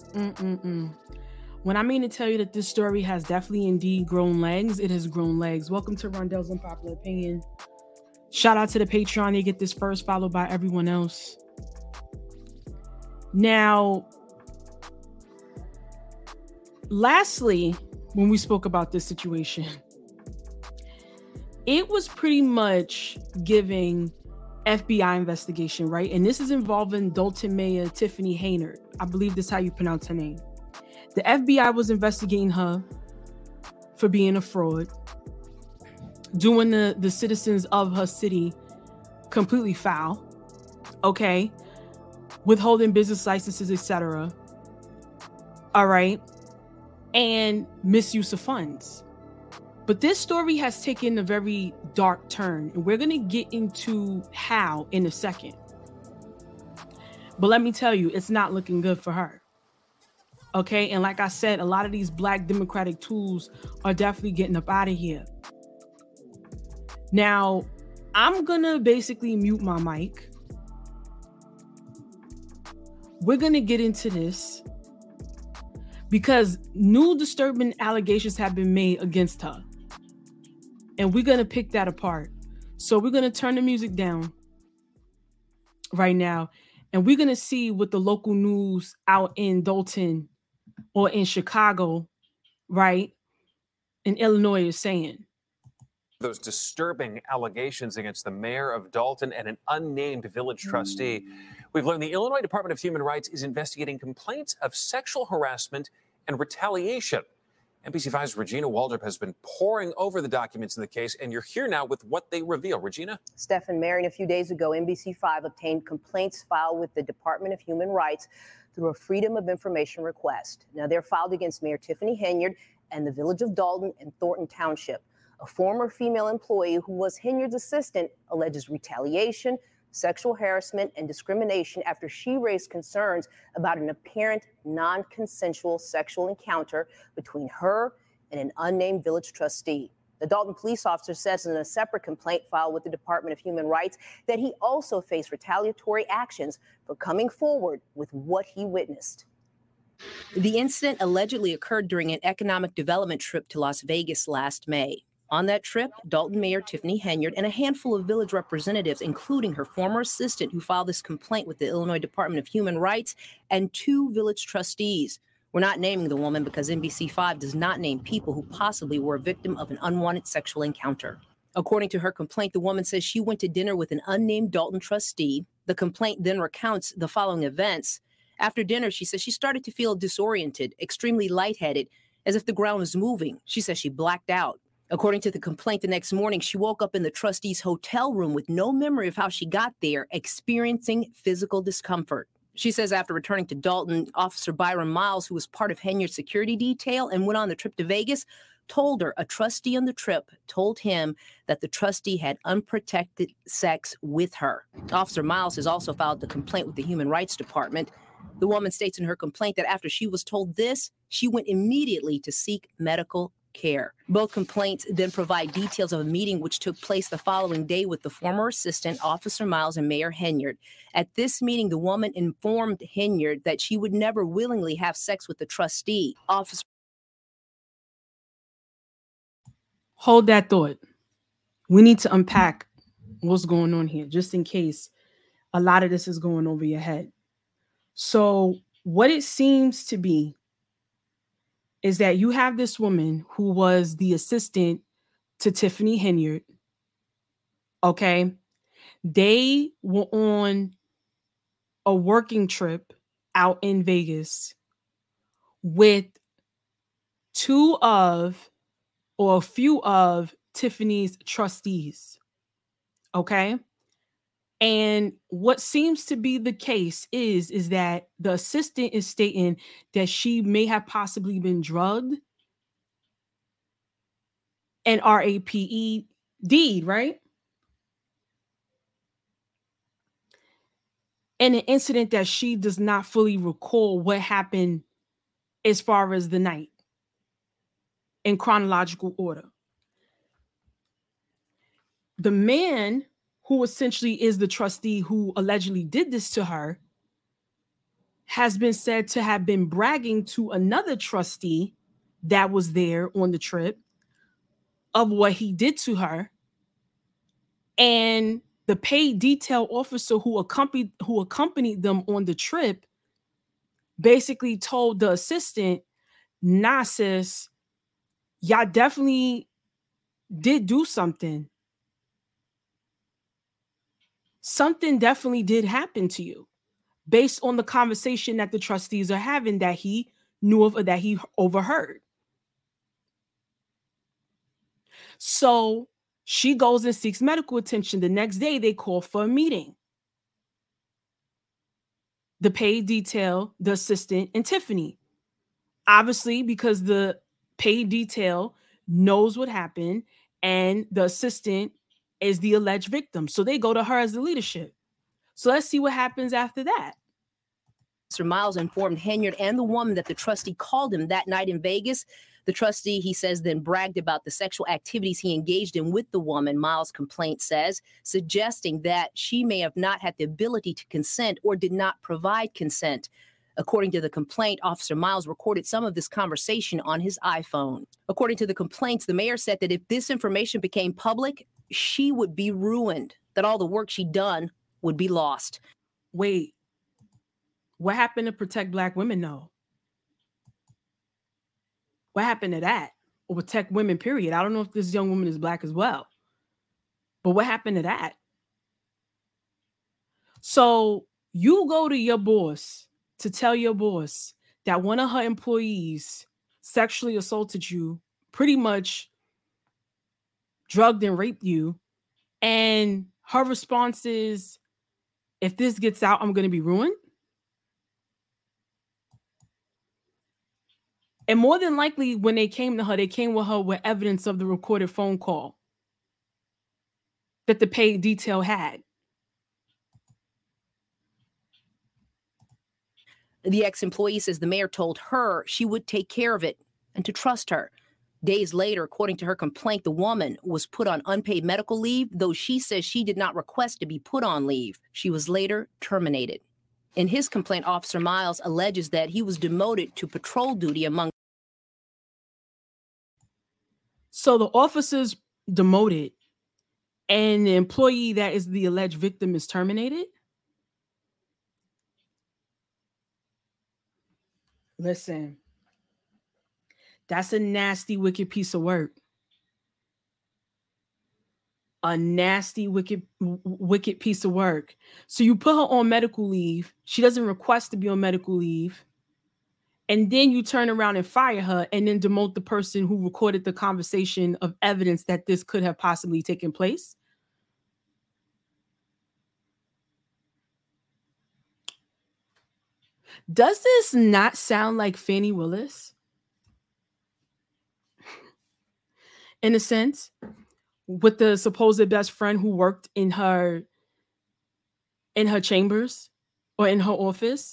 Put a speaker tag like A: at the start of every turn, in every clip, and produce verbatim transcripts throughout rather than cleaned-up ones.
A: Mm-mm-mm. When I mean to tell you that this story has definitely indeed grown legs, it has grown legs. Welcome to Rondell's Unpopular Opinion. Shout out to the Patreon. They get this first, followed by everyone else. Now, lastly, when we spoke about this situation, it was pretty much giving F B I investigation, right? And this is involving Dalton Mayor Tiffany Haynard. I believe this is how you pronounce her name. The F B I was investigating her for being a fraud, doing the, the citizens of her city completely foul, okay? Withholding business licenses, et cetera. All right. And misuse of funds. But this story has taken a very dark turn, and we're going to get into how in a second. But let me tell you, it's not looking good for her. Okay. And like I said, a lot of these black democratic tools are definitely getting up out of here. Now, I'm going to basically mute my mic. We're going to get into this because new disturbing allegations have been made against her. And we're going to pick that apart. So we're going to turn the music down right now. And we're going to see what the local news out in Dalton or in Chicago, right, in Illinois is saying.
B: Those disturbing allegations against the mayor of Dalton and an unnamed village trustee. We've learned the Illinois Department of Human Rights is investigating complaints of sexual harassment and retaliation. N B C five's Regina Waldrop has been poring over the documents in the case, and you're here now with what they reveal. Regina?
C: Stephen Marion, a few days ago, N B C five obtained complaints filed with the Department of Human Rights through a Freedom of Information request. Now, they're filed against Mayor Tiffany Henyard and the village of Dalton and Thornton Township. A former female employee who was Henyard's assistant alleges retaliation, sexual harassment, and discrimination after she raised concerns about an apparent non-consensual sexual encounter between her and an unnamed village trustee. The Dalton police officer says in a separate complaint filed with the Department of Human Rights that he also faced retaliatory actions for coming forward with what he witnessed. The incident allegedly occurred during an economic development trip to Las Vegas last May. On that trip, Dalton Mayor Tiffany Henyard and a handful of village representatives, including her former assistant who filed this complaint with the Illinois Department of Human Rights, and two village trustees. We're not naming the woman because N B C five does not name people who possibly were a victim of an unwanted sexual encounter. According to her complaint, the woman says she went to dinner with an unnamed Dalton trustee. The complaint then recounts the following events. After dinner, she says she started to feel disoriented, extremely lightheaded, as if the ground was moving. She says she blacked out. According to the complaint, the next morning, she woke up in the trustee's hotel room with no memory of how she got there, experiencing physical discomfort. She says after returning to Dalton, Officer Byron Miles, who was part of Henyard's security detail and went on the trip to Vegas, told her a trustee on the trip told him that the trustee had unprotected sex with her. Officer Miles has also filed the complaint with the Human Rights Department. The woman states in her complaint that after she was told this, she went immediately to seek medical care. Both complaints then provide details of a meeting which took place the following day with the former assistant, Officer Miles, and Mayor Henyard. At this meeting, the woman informed Henyard that she would never willingly have sex with the trustee. Officer
A: Hold that thought. We need to unpack what's going on here, just in case a lot of this is going over your head. So what it seems to be is that you have this woman who was the assistant to Tiffany Henyard. Okay. They were on a working trip out in Vegas with two of or a few of Tiffany's trustees. Okay. And what seems to be the case is, is that the assistant is stating that she may have possibly been drugged and R A P E D'd, right? And an incident that she does not fully recall what happened as far as the night in chronological order. The man who essentially is the trustee who allegedly did this to her has been said to have been bragging to another trustee that was there on the trip of what he did to her. And the paid detail officer who accompanied who accompanied them on the trip basically told the assistant, nah, sis, y'all definitely did do something. Something definitely did happen to you based on the conversation that the trustees are having that he knew of or that he overheard. So she goes and seeks medical attention. The next day, they call for a meeting. The paid detail, the assistant, and Tiffany. Obviously, because the paid detail knows what happened and the assistant is the alleged victim. So they go to her as the leadership. So let's see what happens after that.
C: Mister Miles informed Henyard and the woman that the trustee called him that night in Vegas. The trustee, he says, then bragged about the sexual activities he engaged in with the woman, Miles' complaint says, suggesting that she may have not had the ability to consent or did not provide consent. According to the complaint, Officer Miles recorded some of this conversation on his iPhone. According to the complaints, the mayor said that if this information became public, she would be ruined, that all the work she'd done would be lost.
A: Wait, what happened to protect Black women, though? What happened to that? Or protect women, period? I don't know if this young woman is Black as well. But what happened to that? So you go to your boss to tell your boss that one of her employees sexually assaulted you, pretty much drugged and raped you. And her response is, if this gets out, I'm going to be ruined. And more than likely, when they came to her, they came with her with evidence of the recorded phone call that the paid detail had.
C: The ex-employee says the mayor told her she would take care of it and to trust her. Days later, according to her complaint, the woman was put on unpaid medical leave, though she says she did not request to be put on leave. She was later terminated. In his complaint, Officer Miles alleges that he was demoted to patrol duty among.
A: So the officer's demoted and the employee that is the alleged victim is terminated? Listen, that's a nasty, wicked piece of work. A nasty, wicked, w- wicked piece of work. So you put her on medical leave. She doesn't request to be on medical leave. And then you turn around and fire her and then demote the person who recorded the conversation of evidence that this could have possibly taken place. Does this not sound like Fannie Willis? In a sense, with the supposed best friend who worked in her in her chambers or in her office.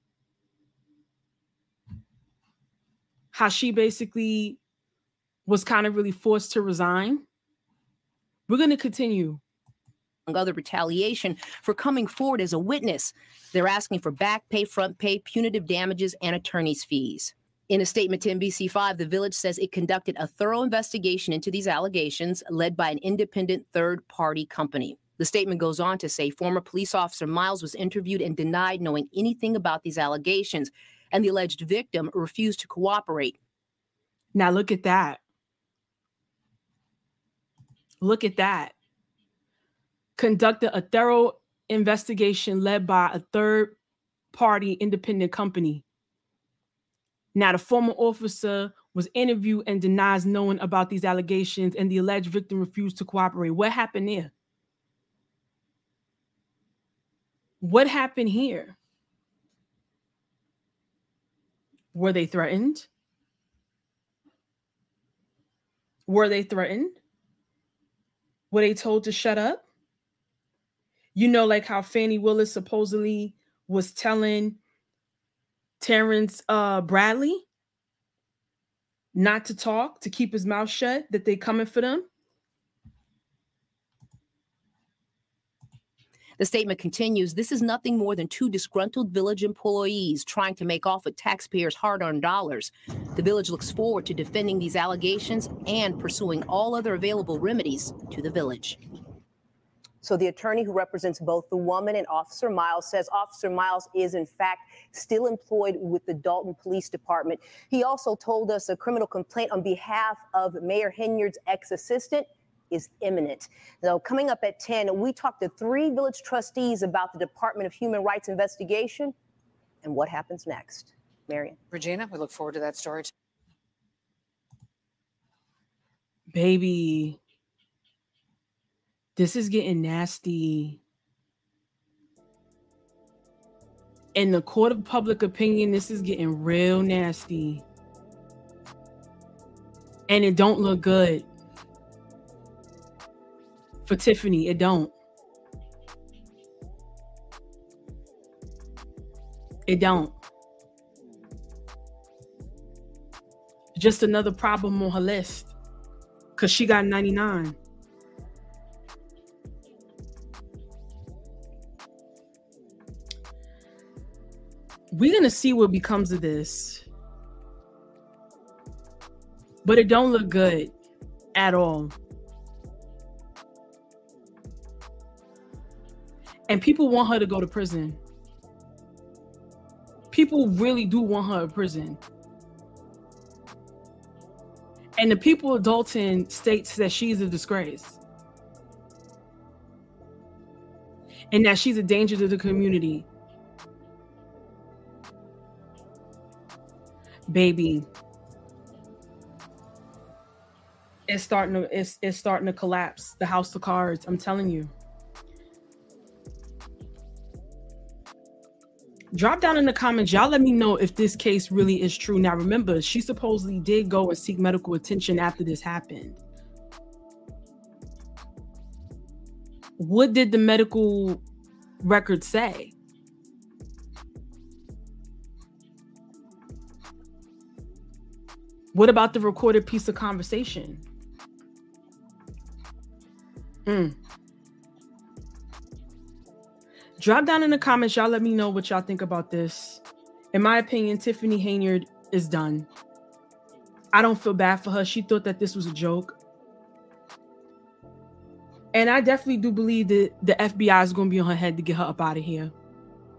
A: How she basically was kind of really forced to resign. We're going to continue.
C: Other retaliation for coming forward as a witness. They're asking for back pay, front pay, punitive damages, and attorney's fees. In a statement to N B C five, the Village says it conducted a thorough investigation into these allegations led by an independent third-party company. The statement goes on to say former police officer Miles was interviewed and denied knowing anything about these allegations, and the alleged victim refused to cooperate.
A: Now look at that. Look at that. Conducted a thorough investigation led by a third-party independent company. Now, the former officer was interviewed and denies knowing about these allegations, and the alleged victim refused to cooperate. What happened there? What happened here? Were they threatened? Were they threatened? Were they told to shut up? You know, like how Fannie Willis supposedly was telling Terrence uh, Bradley not to talk, to keep his mouth shut, that they coming for them.
C: The statement continues, this is nothing more than two disgruntled village employees trying to make off with taxpayers' hard-earned dollars. The village looks forward to defending these allegations and pursuing all other available remedies to the village. So the attorney who represents both the woman and Officer Miles says Officer Miles is, in fact, still employed with the Dalton Police Department. He also told us a criminal complaint on behalf of Mayor Henyard's ex-assistant is imminent. Now, coming up at ten, we talked to three village trustees about the Department of Human Rights investigation and what happens next. Marion.
D: Regina, we look forward to that story.
A: Baby. This is getting nasty. In the court of public opinion, this is getting real nasty. And it don't look good. For Tiffany, it don't. It don't. Just another problem on her list. Because she got ninety-nine. We're going to see what becomes of this. But it don't look good at all. And people want her to go to prison. People really do want her in prison. And the people of Dalton states that she's a disgrace. And that she's a danger to the community. Baby, it's starting to it's it's starting to collapse. The house of cards, I'm telling you. Drop down in the comments, y'all let me know if this case really is true. Now remember, she supposedly did go and seek medical attention after this happened. What did the medical record say? What about the recorded piece of conversation? Mm. Drop down in the comments. Y'all let me know what y'all think about this. In my opinion, Tiffany Henyard is done. I don't feel bad for her. She thought that this was a joke. And I definitely do believe that the F B I is going to be on her head to get her up out of here.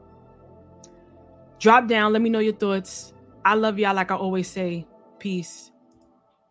A: Drop down. Let me know your thoughts. I love y'all like I always say. Peace.